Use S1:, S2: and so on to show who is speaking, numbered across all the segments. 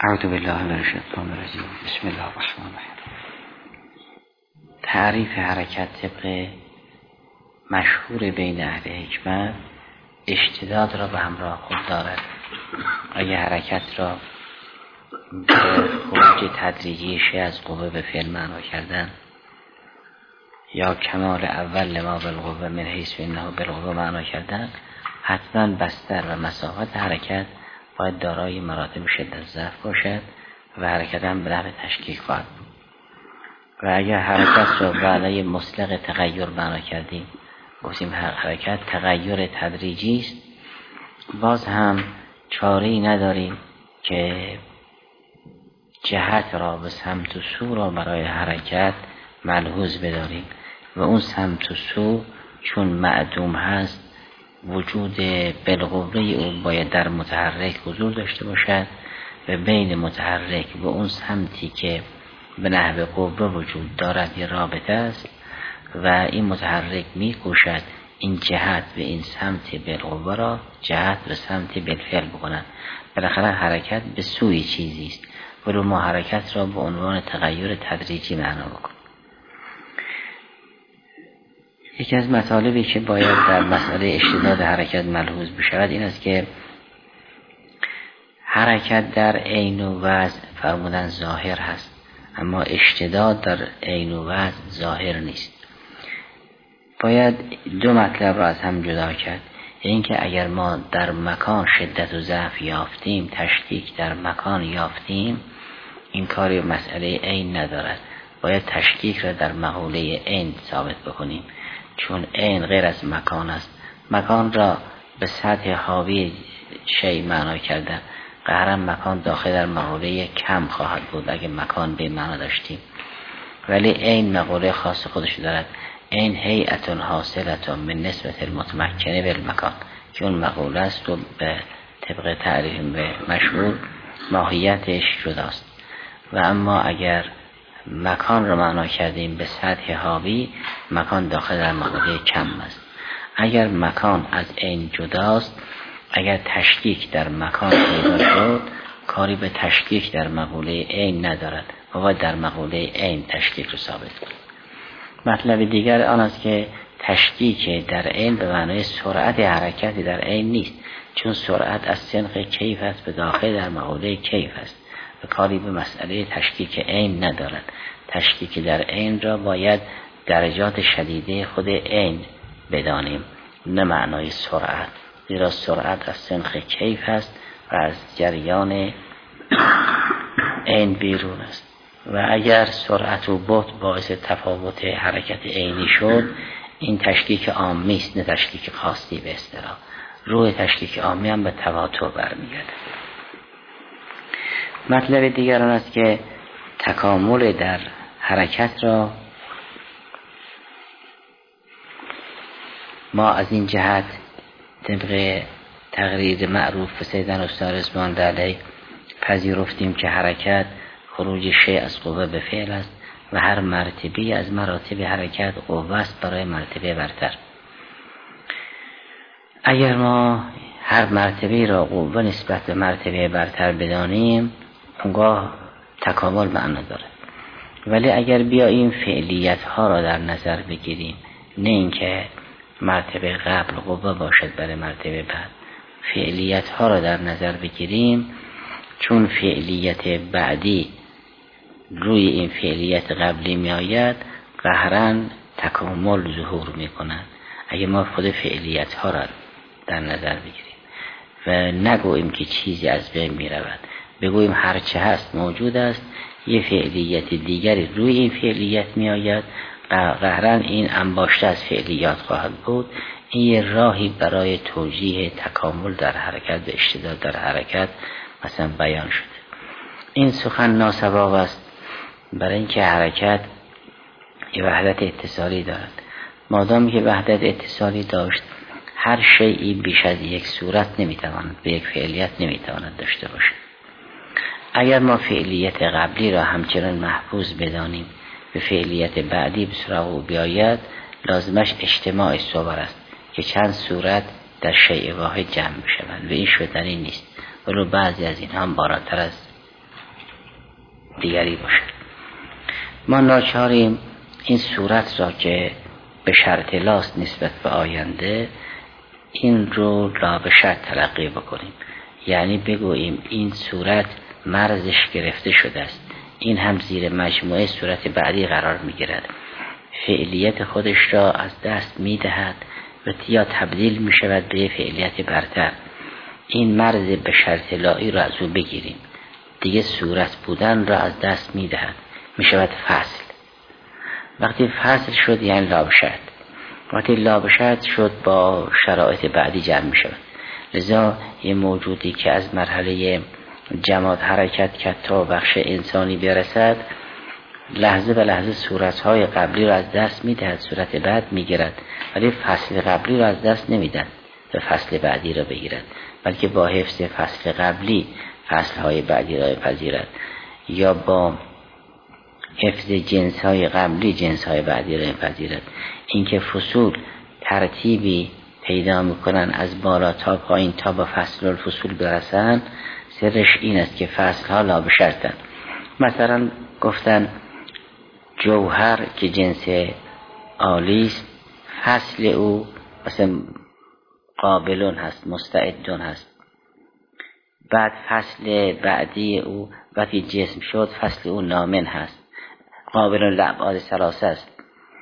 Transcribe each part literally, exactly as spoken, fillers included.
S1: اعوذ بالله من الشیطان الرجیم. بسم الله الرحمن الرحیم. تعریف حرکت طبق مشهور بین اهل حکمت اشتداد را به همراه خود دارد. اگه حرکت را به خروج تدریجی شیء از قوه به فعل معنا کردن یا کمال اول لما بالقوه من حیث انه بالقوه معنا کردن، حتما بستر و مسافت حرکت باید دارای مراتب شدت ضعف باشد و حرکت هم به نحو تشکیک خواهد بود. و اگر حرکت را بعد مطلق تغییر معنا کردیم، گفتیم حرکت تغییر تدریجی است، باز هم چاره‌ای نداریم که جهت را به سمت و سو را برای حرکت ملحوظ بداریم و اون سمت و سو چون معدوم هست، وجود بالقوه او باید در متحرک حضور داشته باشد و بین متحرک و اون سمتی که به نحو قوه وجود دارد یه رابطه است و این متحرک می کوشد این جهت به این سمت بالقوه را جهت به سمت بالفعل بکنند. بالاخره حرکت به سوی چیزی است، ولو ما حرکت را به عنوان تغییر تدریجی معنا بکنیم. یکی از مطالبی که باید در مسئله اشتداد حرکت ملحوظ بشود این است که حرکت در عین و وضع فرمودن ظاهر هست، اما اشتداد در عین و وضع ظاهر نیست. باید دو مطلب را از هم جدا کرد. این که اگر ما در مکان شدت و ضعف یافتیم، تشکیک در مکان یافتیم، این کاری مسئله عین ندارد. باید تشکیک را در مقوله عین ثابت بکنیم، چون عین غیر از مکان است. مکان را به سطح حاوی شیء معنا کردن، قهرا مکان داخل در مقوله کم خواهد بود اگه مکان به معنا داشتیم، ولی عین مقوله خاص خودش دارد. عین هیئت حاصلة من نسبت المتمکنه بالمکان که اون مقوله است و به طبق تعریف مشهور ماهیتش جداست. و اما اگر مکان را معنا کردیم به سطح حاوی، مکان داخل در مقوله کم است. اگر مکان از عین جداست، اگر تشکیک در مکان پیدا شد، کاری به تشکیک در مقوله عین ندارد و باید در مقوله عین تشکیک رو ثابت کنیم. مطلب دیگر آن است که تشکیک در عین به معنای سرعت حرکتی در عین نیست، چون سرعت از سنخ کیف است، به داخل در مقوله کیف است و کاری به مسئله تشکیک عین ندارد. تشکیک در عین را باید درجات شدیده خود عین بدانیم، نه معنای سرعت، زیرا سرعت از سنخ کیف است و از جریان عین بیرون است. و اگر سرعت و بطء باعث تفاوت حرکت عینی شد، این تشکیک عامی است نه تشکیک خاصی به اصطلاح. روح تشکیک عامی هم به تواتر برمیگرده. مطلب دیگر آن است که تکامل در حرکت را ما از این جهت طبق تقریر معروف سیدنا استاد رضوان علیه پذیرفتیم که حرکت خروج شیء از قوه به فعل است و هر مرتبه از مراتب حرکت قوه است برای مرتبه برتر. اگر ما هر مرتبه را قوه نسبت به مرتبه برتر بدانیم، اونگاه تکامل معنا داره. ولی اگر بیاییم فعلیت ها را در نظر بگیریم، نه اینکه مرتبه قبل قوه باشد برای مرتبه بعد، فعلیت ها را در نظر بگیریم، چون فعلیت بعدی روی این فعلیت قبلی می آید، قهرا تکامل ظهور می کند. اگر ما خود فعلیت ها را در نظر بگیریم و نگوییم که چیزی از بین می رود، بگوییم هرچه هست موجود است، یه فعلیت دیگری روی این فعلیت می آید، قهرا این انباشته از فعلیات خواهد بود. این یه راهی برای توجیه تکامل در حرکت و اشتداد در حرکت مثلا بیان شده. این سخن ناسباب است، برای اینکه حرکت یه وحدت اتصالی دارد. مادامی که وحدت اتصالی داشت، هر شیئی بیش از یک صورت نمیتواند به یک فعلیت نمیتواند داشته باشد. اگر ما فعلیت قبلی را همچنان محفوظ بدانیم، به فعلیت بعدی به سراغ او بیاید، لازمش اجتماع صور است که چند صورت در شیء واحد جمع بشوند و این شدنی نیست، ولو بعضی از این هم بالاتر از دیگری باشد. ما ناچاریم این صورت را که به شرط لاست نسبت به آینده، این رو لا به شرط تلقی بکنیم. یعنی بگوییم این صورت مرزش گرفته شده است، این هم زیر مجموعه صورت بعدی قرار می گیرد، فعلیت خودش را از دست می دهد و یا تبدیل می شود به فعلیت برتر. این مرز به شرط لایی را از او بگیریم، دیگه صورت بودن را از دست می دهد، می شود فصل. وقتی فصل شد یعنی لا به شرط، وقتی لا به شرط شد با شرایط بعدی جمع می شود. لذا یه موجودی که از مرحله جماد حرکت کرد تا بخش انسانی برسد، لحظه به لحظه صورتهای قبلی را از دست می دهد، صورت بعد می گیرد، ولی فصل قبلی را از دست نمی دهد تا فصل بعدی را بگیرد، بلکه با حفظ فصل قبلی فصلهای بعدی را بپذیرد، یا با حفظ جنسهای قبلی جنسهای بعدی را بپذیرد. اینکه فصول ترتیبی پیدا میکنن از بالا تا پایین تا به فصل الفصول برسن، سرش این است که فصلها لا به شرطن. مثلا گفتن جوهر که جنس عالی است، فصل او مثلا قابلون هست، مستعدون هست. بعد فصل بعدی او وقتی جسم شد، فصل او نامن هست، قابلون لعباد ثلاثه است،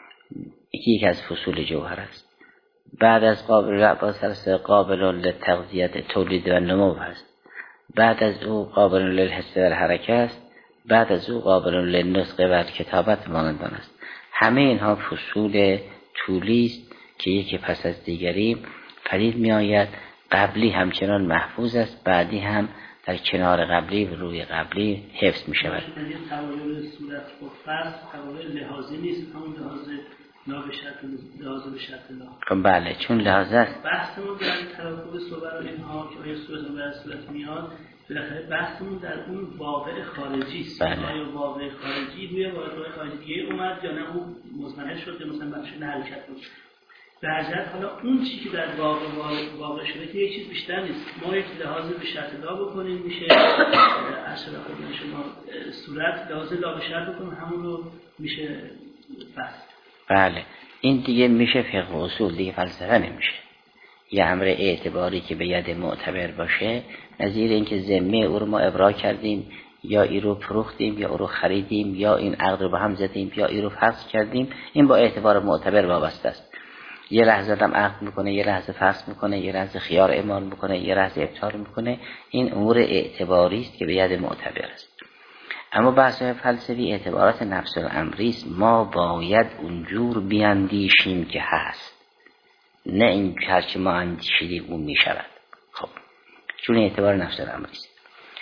S1: یکی یک از فصول جوهر است. بعد از قابل لعباد ثلاثه قابلون لتغذیت تولید و نمو هست. بعد از او قابلون للحس و الحرکه است. بعد از او قابلون للنطق و کتابت مانندان است. همه اینها فصول طولی است که یکی پس از دیگری پدید می آید. قبلی همچنان محفوظ است، بعدی هم در کنار قبلی و روی قبلی حفظ می شود.
S2: تقابل صورت و فرض تقابل لحاظی نیست، همون لحاظ لا به شرط لحاظ به شرط لا.
S1: بله، چون لحاظ است.
S2: بحثمون در تراکب صور و اینها که آیا صورت و بر صورت میاد، بالاخره بحثمون در اون واقع خارجی است.
S1: بله.
S2: آیا واقع خارجی روی واقع خارجی دیگه اومد یا نه اون مزمحل شد یا مثلا بخش حرکت بود. به هر حالا اون چیزی که در واقع واقع شده که یک چیز بیشتر نیست. ما یک لحاظ به شرط لا بکنیم میشه اصلا خود شما صورت لحاظ لا به شرط بکنیم همون رو میشه فصل.
S1: بله، این دیگه میشه فقه و اصول، دیگه فلسفه نمیشه. یه امر اعتباری که به ید معتبر باشه، نظیر اینکه ذمه او رو ما ابرا کردیم یا ای رو فروختیم یا او رو خریدیم یا این عقد رو به هم زدیم یا ای رو فسخ کردیم، این با اعتبار معتبر وابسته است. یه لحظه آدم عقد میکنه، یه لحظه فسخ میکنه، یه لحظه خیار اعمال میکنه، یه لحظه ابطال میکنه. این امور اعتباری است که به ید معتبر است. اما بحث فلسفی اعتبارات نفس الامری است. ما باید اونجور بیاندیشیم که هست، نه این هرچی ما اندیشیدیم اون میشود. خب چون اعتبار نفس الامری است،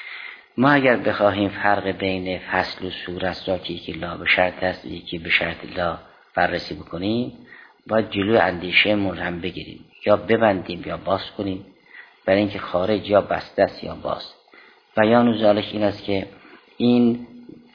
S1: ما اگر بخواهیم فرق بین فصل و صورت را که یکی لا به شرط است و یکی به شرط لا بررسی بکنیم، باید جلوی اندیشه من هم بگیریم، یا ببندیم یا باز کنیم، برای اینکه خارج یا بسته است یا باز. بیان و ذالک این است که این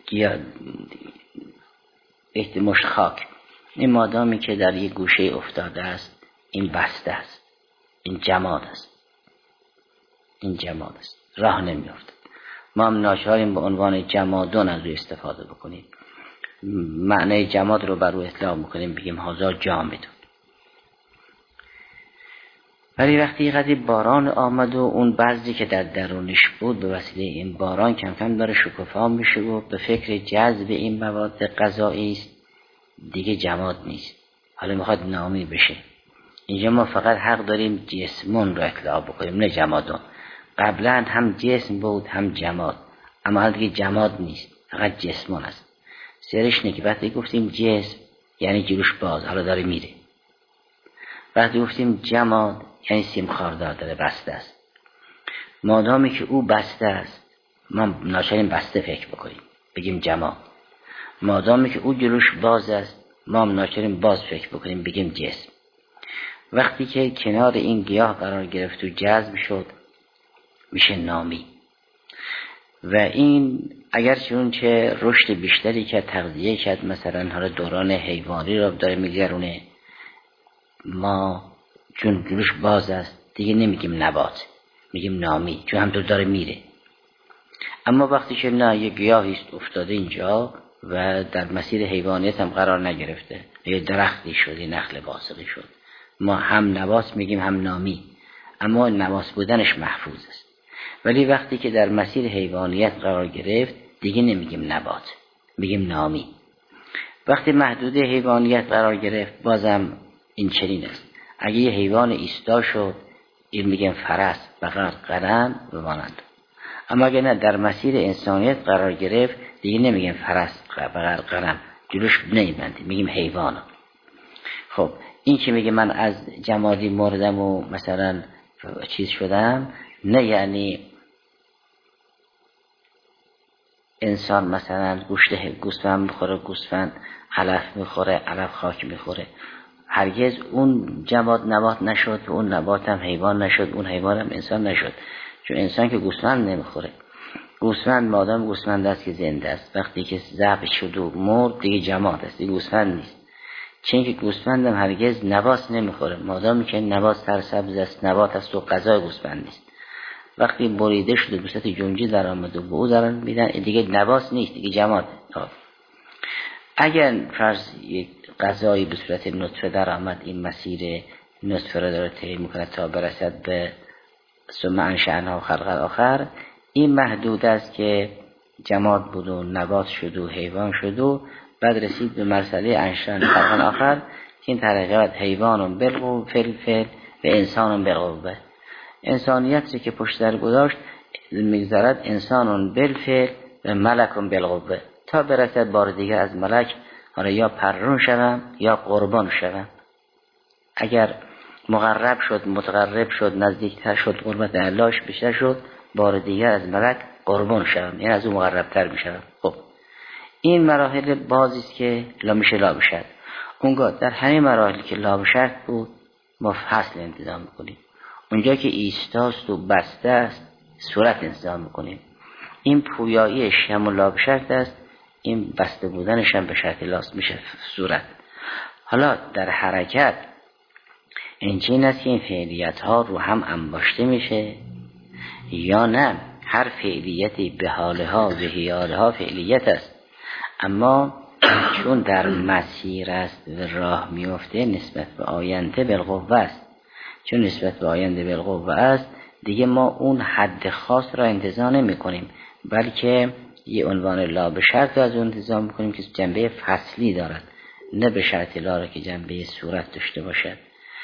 S1: احتماش خاک، این مادامی که در یک گوشه افتاده است، این بسته است، این جماد است، این جماد است، راه نمی افتد. ما هم ناچاریم به عنوان جمادون از او استفاده بکنیم، معنی جماد رو بر او اطلاق میکنیم، بگیم هازا جامد. ولی وقتی قدری باران آمد و اون بعضی که در درونش بود به وسیله این باران کم کم داره شکوفا میشه و به فکر جذب این مواد غذایی است، دیگه جماد نیست، حالا میخواد نامی بشه. اینجا ما فقط حق داریم جسمون رو اطلاق بکنیم، نه جمادون. قبلا هم جسم بود هم جماد، اما حالا دیگه جماد نیست، فقط جسمون است. سرش نه که وقتی گفتیم جسم یعنی جلوش باز، حالا داره میره. وقتی گفتیم جماد یعنی سیم خاردار داره، بسته است. مادامی که او بسته است، ما ناچاریم بسته فکر بکنیم، بگیم جماد. مادامی که او جلوش باز است، ما ناچاریم باز فکر بکنیم، بگیم جسم. وقتی که کنار این گیاه قرار گرفت و جذب شد، میشه نامی. و این اگر چون چه رشد بیشتری که تغذیه کرد، مثلا حالا دوران حیوانی رو داره میگرونه، ما چون جلوش باز است دیگه نمیگیم نبات، میگیم نامی، چون همطور داره میره. اما وقتی که نه یک گیاهی است افتاده اینجا و در مسیر حیوانیت هم قرار نگرفته، یه درختی شد، یه نخل باسقی شد، ما هم نبات میگیم هم نامی، اما نبات بودنش محفوظ است. ولی وقتی که در مسیر حیوانیت قرار گرفت دیگه نمیگیم نبات، میگیم نامی. وقتی محدوده حیوانیت قرار گرفت بازم این چنین است. اگه یه حیوان ایستا شد این میگیم فرس، بقر، قرن و مانند. اما اگه نه در مسیر انسانیت قرار گرفت دیگه نمیگیم فرس، بقر، قرن، جلوش نمیبندیم، میگیم حیوان. خب این که میگه من از جمادی مردم و مثلا چیز شدم، نه یعنی انسان مثلا گوشت گوسفند میخوره، گوسفند علف میخوره، علف خاک میخوره. هرگز اون جماد نبات نشد و اون نبات هم حیوان نشد، اون حیوان هم انسان نشد. چون انسان که گوسفند نمیخوره. گوسفند مادام گوسفند است که زنده است، وقتی که ذبح شد و مرد دیگه جماد است، دیگه گوسفند نیست. چون که گوسفند هم هرگز نبات نمیخوره، مادامی که نبات سرسبز است، نبات است و غذای گوسفند نیست. وقتی بریده شده به صورت جنجی در آمد و به او دارن میدن دیگه نبات نیست، دیگه جماد. اگر فرض یک غذایی به صورت نطفه در آمد، این مسیر نطفه را داره طی میکنه تا برسد به ثم انشأناه خلقا آخر، این محدود است که جماد بود و نبات شد و حیوان شد و بعد رسید به مرحله انشأناه خلقا آخر. این طریقات حیوان بالقوه فلفل و انسان بالقوه. انسانیت که پشت در گذاشت میگذارد انسان بالفعل و ملک بالقوه، تا برسد بار دیگر از ملک حالا یا پررون شوم یا قربان شوم. اگر مقرب شد، متقرب شد، نزدیکتر شد، قربت اللهش بیشتر شد، بار دیگر از ملک قربان شوم، یعنی از اون مقربتر میشوم. خب این مراحل بازی است که لا میشه لا بشد. اونگاه در همه مراحلی که لا بشد بود ما فصل انتظام میکنیم. اونجا که ایستاست و بسته است صورت انتظام میکنیم. این پویاییش هم لا بشرط است، این بسته بودنش هم به شرط لاست میشه صورت. حالا در حرکت این چین است که این فعلیت ها رو هم انباشته میشه یا نه، هر فعلیتی به حالها و حیالها فعلیت است، اما چون در مسیر است و راه میفته نسبت به آینده بالقوه است. چون نسبت به آینده بالقوه است دیگه ما اون حد خاص را انتظار نمی کنیم، بلکه یه عنوان لا به شرط از اون انتظار میکنیم که جنبه فصلی دارد، نه به شرط لا را که جنبه صورت داشته باشد.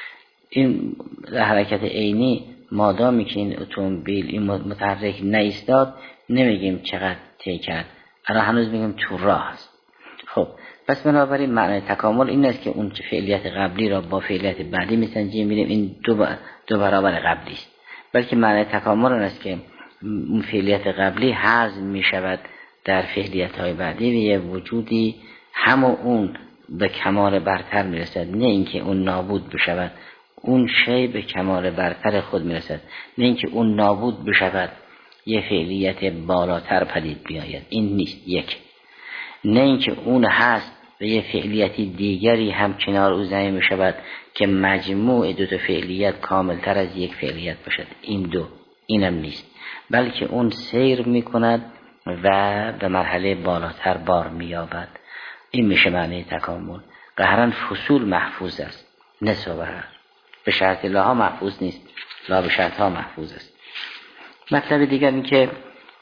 S1: این حرکت عینی مادامی که این اتومبیل این متحرک نایستاد نمیگیم چقدر طی کرد، الان هنوز میگیم تو راه است. خب پس بنابراین معنی تکامل این است که اون فعلیت قبلی را با فعلیت بعدی میسنجیم، میبینیم این دو, با دو برابر قبلی است. بلکه معنی تکامل این است که اون فعلیت قبلی هضم میشود در فعلیت های بعدی و یه وجودی همون اون به کمال برتر میرسد، نه اینکه اون نابود بشود. اون شی به کمال برتر خود میرسد، نه اینکه اون نابود بشود یه فعلیت بالاتر پدید بیاید. این نیست یک. نه اینکه اون هست و یه فعلیتی دیگری هم کنار او ضمیر می شود که مجموع دو تا فعلیت کاملتر از یک فعلیت باشد. این دو اینم نیست، بلکه اون سیر می کند و به مرحله بالاتر بار می یابد. این میشه معنی تکامل. قهرن فصول محفوظ است، نسبه به شرط لاها محفوظ نیست، لا به شرط ها محفوظ است. مطلب دیگر این که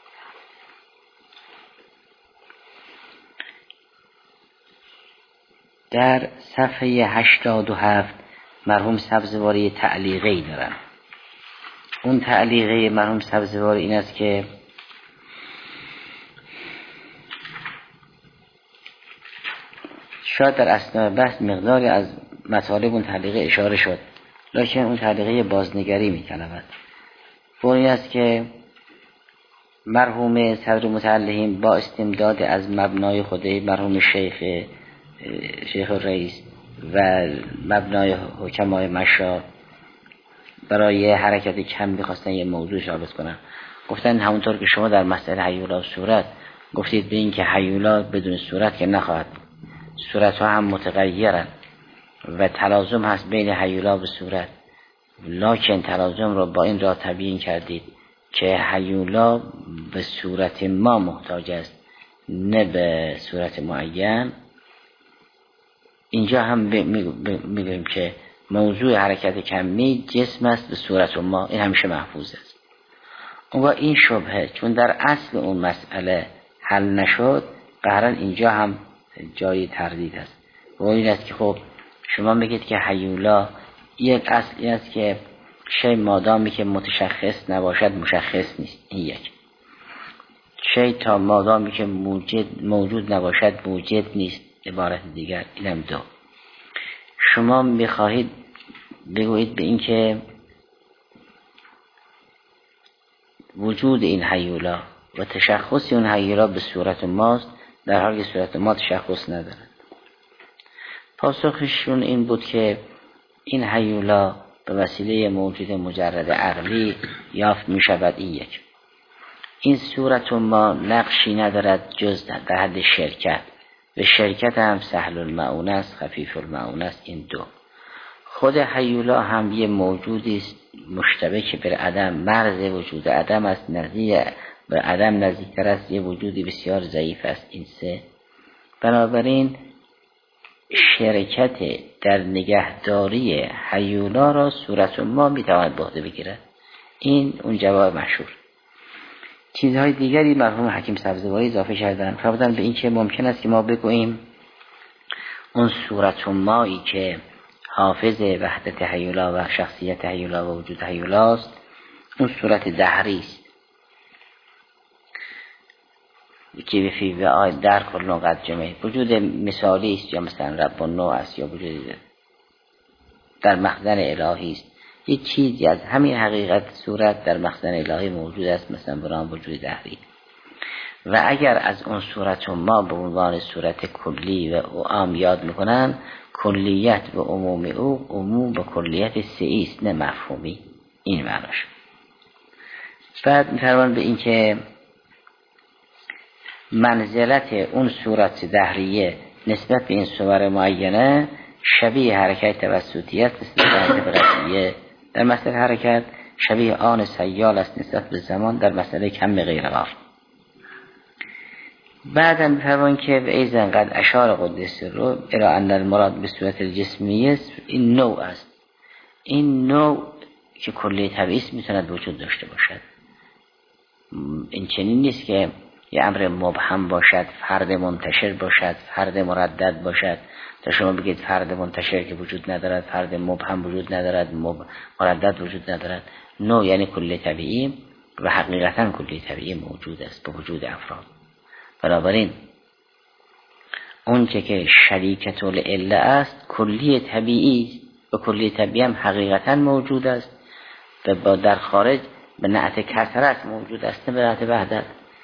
S1: در صفحه هشتاد و هفت مرحوم سبزواری تعلیقی دارم. اون تعلیقی مرحوم سبزواری این است که شاید در اثناء بحث مقداری از مطالب اون تعلیقی اشاره شد، لیکن اون تعلیقی بازنگری می‌طلبد. این است که مرحوم صدر متعلقین با استمداد از مبنای خودی مرحوم شیخ شیخ رئیس و مبنای حکمای مشا برای حرکت کم می‌خواستن یه موضوع ثابت کنن. گفتن همونطور که شما در مسئله هیولا و صورت گفتید به این که هیولا بدون صورت که نخواهد، صورت ها هم متغیرن و تلازم هست بین هیولا و صورت، لکن تلازم را با این را تبیین کردید که هیولا به صورت ما محتاج است نه به صورت معین. اینجا هم میگویم که موضوع حرکت کمی جسم است به صورت ما، این همیشه محفوظ است. و این شبهه چون در اصل اون مسئله حل نشد، قهرن اینجا هم جای تردید است. و این است که خب شما میگید که هیولا یک اصلی است که شی مادامی که متشخص نباشد مشخص نیست، این یک. شی تا مادامی که موجود موجود نباشد موجود نیست، عبارت دیگر، اینم دو. شما میخواهید بگویید به این که وجود این هیولا و تشخص اون هیولا به صورت ماست، در حالی که صورت ما تشخص ندارد. پاسخشون این بود که این هیولا به وسیله موجود مجرد عقلی یافت می شود. این یک. این صورت ما نقشی ندارد جز در حد شرکت، و شرکت هم سهل المعون است، خفیف المعون است. این دو. خود هیولا هم یه موجودی است مشتبه که بر عدم، مرز وجود عدم است، نزدیک به عدم نزدیکتر است، یه وجودی بسیار ضعیف است. این سه. بنابراین شرکت در نگهداری هیولا را صورت ما میتواند به عهده بگیرد. این اون جواب مشهور. چیزهای دیگری مرحوم حکیم سبزواری اضافه کردن، فرمودن به این که ممکن است که ما بگوییم اون صورت مایی که حافظ وحدت هیولا و شخصیت هیولا و وجود هیولا است، اون صورت دهری است که به فی و آی در کل نوقت جمعه وجود مثالی است، یا مثلا رب و نوع است، یا وجود در مخزن الهی است. یک چیزی از همین حقیقت صورت در مخزن الهی موجود است، مثلا برام وجود دهری. و اگر از اون صورت ما به عنوان صورت کلی و عام یاد میکنن، کلیت و عمومی او عموم به کلیت سعی است، نه مفهومی. این معناش. بعد می‌فرمان به این که منزلت اون صورت دهریه نسبت به این صور معینه شبیه حرکت توسطی است نسبت به رسمیه در مسئله حرکت، شبیه آن سیال است نسبت به زمان در مسئله کم غیر غار. بعداً می‌فرمان که و ایزن قد اشار قدس رو الی ان المراد به صورت الجسمیه، این نوع است. این نوع که کلی طبیعی است میتواند وجود داشته باشد. این چنین نیست که یه امر مبهم باشد، فرد منتشر باشد، فرد مردد باشد. تا شما بگید فرد منتشر که وجود ندارد، فرد مبهم وجود ندارد، مردد وجود ندارد. نوع یعنی کلی طبیعی و حقیقتا کلی طبیعی موجود است به وجود افراد. بنابراین اون که که شریکت العله است کلی طبیعی و کلی طبیعی هم حقیقتا موجود است و با در خارج به نعت کثرت موجود است، نه به نعت وحدت.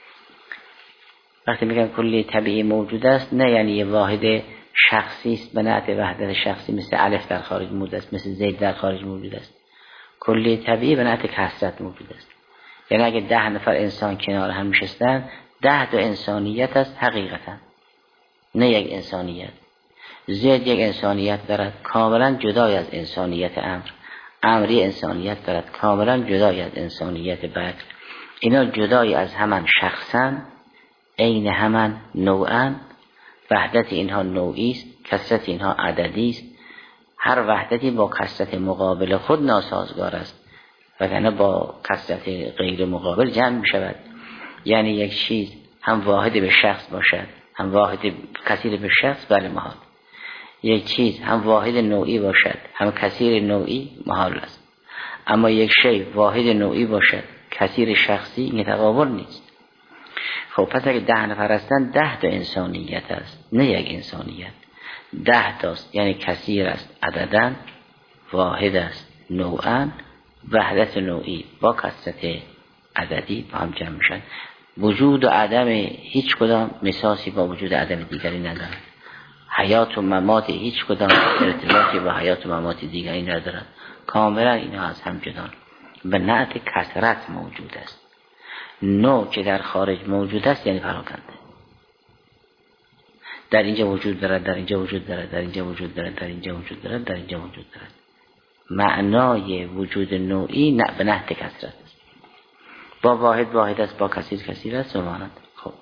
S1: وقتی میگن کلی طبیعی موجود است، نه یعنی یه واحد شخصی است به نعت وحدت شخصی، مثل الف در خارج موجود است، مثل زید در خارج موجود است. کلی طبیعی به نعت کثرت موجود است. یعنی اگه ده نفر انسان کنار هم نشستن، ده تا انسانیت است حقیقتا، نه یک انسانیت. زید یک انسانیت دارد کاملا جدای از انسانیت امر، امری انسانیت دارد کاملا جدای از انسانیت بکر. اینا جدای از همان شخصا، عین همان نوعا. وحدت اینها نوعی است، کثرت اینها عددی است. هر وحدتی با کثرت مقابل خود ناسازگار است، وگرنه با کثرت غیر مقابل جمع می شود. یعنی یک چیز هم واحد به شخص باشد، هم واحد کثیر به شخص، بله محال. یک چیز هم واحد نوعی باشد، هم کثیر نوعی، محال است. اما یک شی واحد نوعی باشد، کثیر شخصی، این تقابل نیست. خب پس اگه ده نفر هستن، ده تا انسانیت است، نه یک انسانیت. ده تاست یعنی کثیر است عدداً، واحد است نوعاً، وحدت نوعی با کثرت عددی با هم جمع میشن. وجود و عدم هیچ کدام مساسی با وجود عدم دیگری ندارد. حیات و ممات هیچ کدام ارتباطی با حیات و ممات دیگری ندارد. کاملا اینا از هم جدان، به نعت کثرت موجود است. نوع که در خارج موجود است یعنی پراکنده، در اینجا وجود دارد، در اینجا وجود دارد، در اینجا وجود دارد، در اینجا وجود دارد، در اینجا وجود دارد. معنای وجود نوعی نه به نحت کثرت است. با واحد واحد است، با کثیر کثیر است و مانند. خب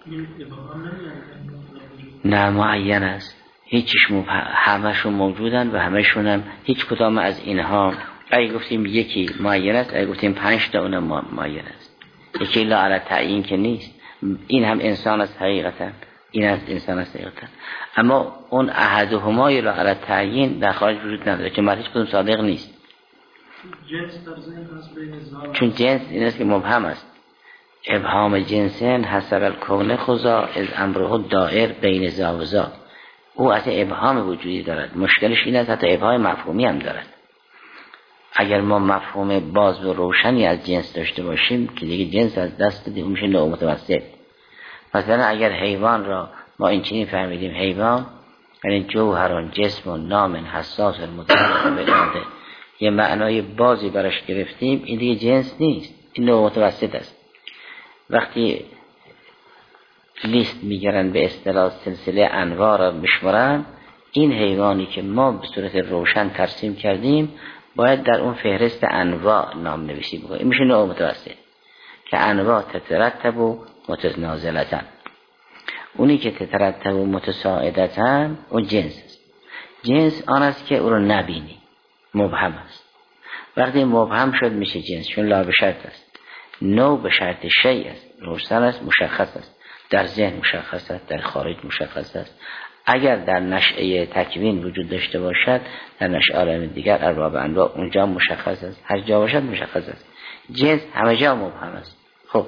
S1: نه معین است، هیچیش همشون موجودن و همشون هم هیچ کدام از اینها اگه گفتیم یکی معین است، اگه گفتیم پنج تا اونم معین است. یکی لا علی تعیین که نیست، این هم انسان است حقیقتا، این از انسان است حقیقتا، اما اون احدهما لا علی تعیین در خارج وجود نداره که هیچ کدوم صادق نیست.
S2: جنس در ذهن هست بین زا،
S1: چون جنس این است که مبهم است. ابهام جنسن حسب الکون خضا از امره دائر بین زا و زا. او از ابهام وجودی دارد، مشکلش این است حتی ابهام مفهومی هم دارد. اگر ما مفهوم باز و روشنی از جنس داشته باشیم که دیگه جنس از دست دادیم، اون میشه نوع متوسط. مثلا اگر حیوان را ما این چنین فهمیدیم حیوان یعنی جوهران جسم و نام حساس المتعلق به اراده، یه معنای بازی براش گرفتیم، این دیگه جنس نیست، این نوع متوسط است. وقتی لیست میگیرن به اصطلاح سلسله انواع را بشمارن، این حیوانی که ما به صورت روشن ترسیم کردیم باید در اون فهرست انواع نام نویسی بکنیم. این میشه نوع متوسط که انواع تترتب و متنازلتن. اونی که تترتب و متساعدتن اون جنس است. جنس آن است که او رو نبینی، مبهم است. وقتی مبهم شد میشه جنس، چون لا به شرط است. نوع به شرط شیء است، روشن است، مشخص است، در ذهن مشخص است، در خارج مشخص است. اگر در نشأه تکوین وجود داشته باشد، در نشأه عالم دیگر ارباب انواع اونجا مشخص است، هر جا باشد مشخص است. جنس همه جا مبهم است. خب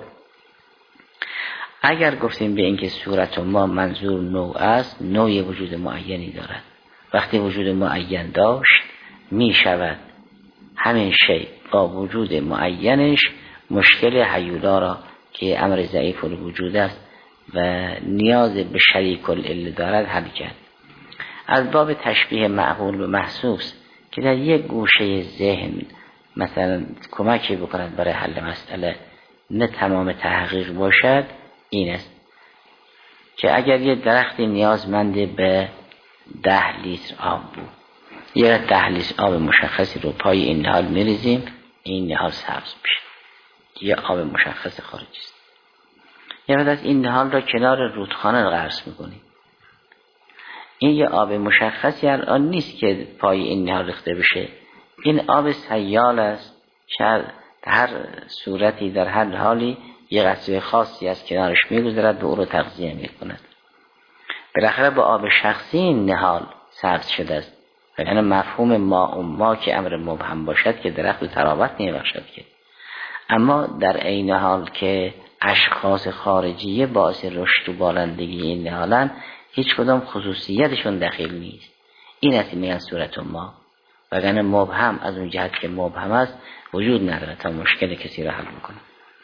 S1: اگر گفتیم به اینکه صورت ما منظور نوع است، نوع وجود معینی دارد. وقتی وجود معین داشت می شود همین شی با وجود معینش مشکل هیولا را که امر ضعیف الوجود است و نیاز به شریک العله دارد حل کرد. از باب تشبیه معقول به محسوس که در یک گوشه ذهن مثلا کمکی بکند برای حل مسئله، نه تمام تحقیق باشد، این است که اگر یه درختی نیازمند به ده لیتر آب بود، یه ده لیتر آب مشخصی رو پای این نهال میریزیم، این نهال سبز میشه، یه آب مشخص خارجی است. یه بعد از این نهال را کنار رودخانه غرس میکنیم، این یه آب مشخصی الان نیست که پای این نهال ریخته بشه، این آب سیال است، شاید هر صورتی در هر حالی یه قطره خاصی از کنارش میگذرد و او رو تغذیه میکند. بالاخره با آب شخصی این نهال سبز شده است. یعنی مفهوم ما و ما که امر مبهم باشد که درخت و تراوت نمیبخشد که، اما در عین حال که اشخاص خارجیه باعث رشد و بالندگی این نهالن، هیچ کدام خصوصیتشون دخیل نیست. این است میگن صورت ما، وگرنه مبهم از اون جهت که مبهم است وجود نداره تا مشکل کسی را حل بکنه.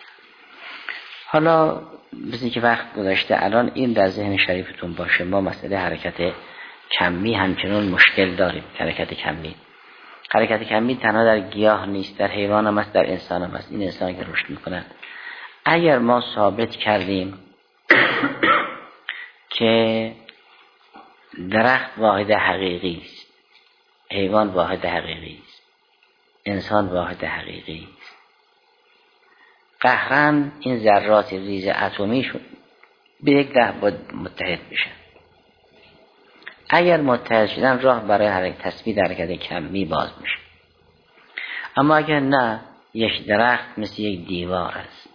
S1: حالا بسید که وقت گذاشته الان این در ذهن شریفتون باشه، ما مسئله حرکت کمی همچنان مشکل داریم. حرکت کمی حرکت کمی تنها در گیاه نیست، در حیوان هم است، در انسان هم است. این انسان که رشد میکنن، اگر ما ثابت کردیم که درخت واحد حقیقی است، حیوان واحد حقیقی است، انسان واحد حقیقی است، قهرن این ذرات ریز اتمی شد به یک ده باید متحد بشن. اگر متحد شدن راه برای حرکت تثبیت حرکت کمی باز میشه. اما اگر نه، یک درخت مثل یک دیوار است،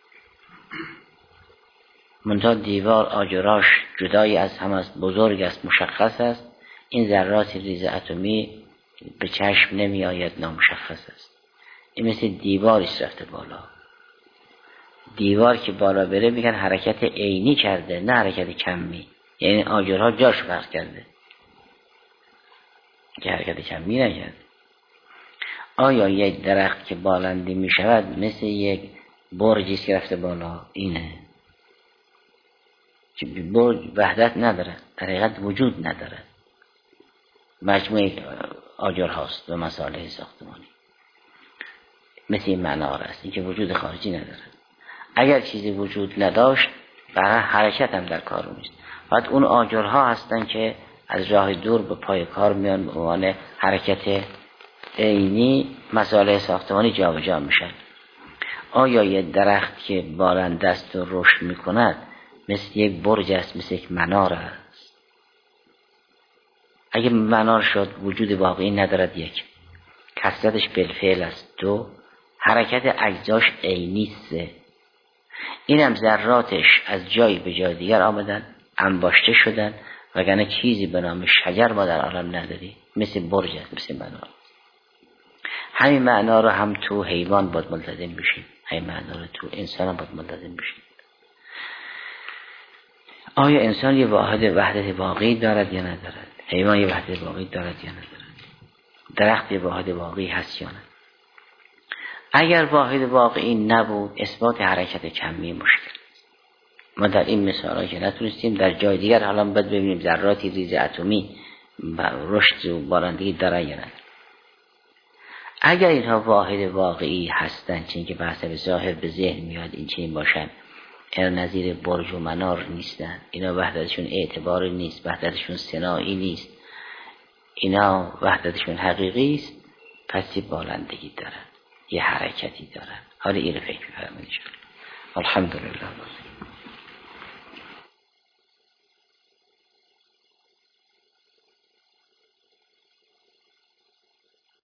S1: منتها دیوار آجراش جدایی از هم است، بزرگ است، مشخص است، این ذرات ریز اتمی به چشم نمی آید، نامشخص است. این مثل دیواریش رفته بالا. دیوار که بالا بره میگن حرکت عینی کرده، نه حرکت کمی، یعنی آجرها جاش فرق کرده که حرکت کمی نکرده. آیا یک درخت که بالندی می شود مثل یک برجی که رفته بالا؟ اینه که برج وحدت نداره، در حقیقت وجود نداره، مجموعه آجر هاست و مصالح ساختمانی، مثل این منار است، این که وجود خارجی نداره. اگر چیزی وجود نداشت برای حرکت هم در کار نیست. بعد اون آجرها هستن که از راه دور به پای کار میان، به عنوان حرکت عینی مصالح ساختمانی جابجا میشن. آیا یه درخت که بارنده است و رشد میکند مثل یک برج است، مثل یک منار است؟ اگه منار شد وجود واقعی ندارد. یک، کثرتش بالفعل است. دو، حرکت اجزاش عینی است. اینم ذراتش از جایی به جای دیگر آمدن، انباشته شدن، وگرنه چیزی به نام شجر ما در عالم نداری، مثل برج است، مثل منار. همین معنا رو هم تو حیوان باید ملتزم بشیم، همین معنا رو تو انسان هم باید ملتزم بشیم. آیا انسان یه واحد وحدت واقعی دارد یا ندارد؟ حیوان یه وحدت واقعی دارد یا ندارد؟ درخت یه واحد واقعی هست یا نه؟ اگر واحد واقعی نبود اثبات حرکت کمی مشکل. ما در این مثالا که نتونستیم در جای دیگر حالا باید ببینیم ذراتی ریز اتمی رشد و بارندگی دارن یا نه. اگر اینها واحد واقعی هستند، چون که بحث به ظاهر به ذهن میاد این چنین باشن، اینا نظیر برج و منار نیستن، اینا وحدتشون اعتباری نیست، وحدتشون صناعی نیست، اینا وحدتشون حقیقی است، پس یه بالندگی دارن، یه حرکتی دارن. حالا این رو فکر بفرمایید. الحمدلله.